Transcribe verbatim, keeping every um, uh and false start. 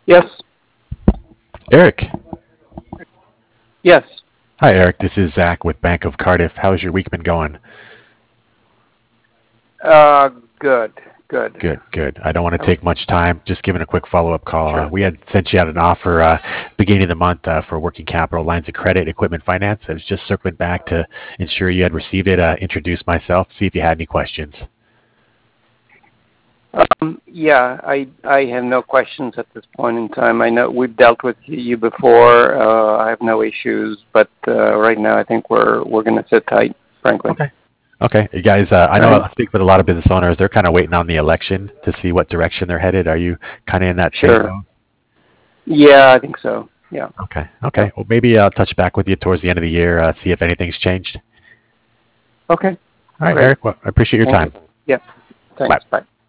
Yes. Eric. Yes. Hi, Eric. This is Zach with Bank of Cardiff. How's your week been going? Uh, good. Good. Good, good. I don't want to take much time. Just giving a quick follow-up call. Uh, Sure. we had sent you out an offer uh, beginning of the month uh, for working capital lines of credit, equipment finance. I was just circling back to ensure you had received it, uh, introduce myself, see if you had any questions. Um, yeah, I I have no questions at this point in time. I know we've dealt with you before. Uh, I have no issues, but uh, right now I think we're we're going to sit tight, frankly. Okay. Okay, you guys, uh, I know Right? I speak with a lot of business owners. They're kind of waiting on the election to see what direction they're headed. Are you kind of in that same Sure. zone? Yeah, I think so. Yeah. Okay. Yeah. Okay. Well, maybe I'll touch back with you towards the end of the year, uh, see if anything's changed. Okay. All right, Great. Eric. Well, I appreciate your Thank time. you. Yeah. Bye. Thanks. Bye.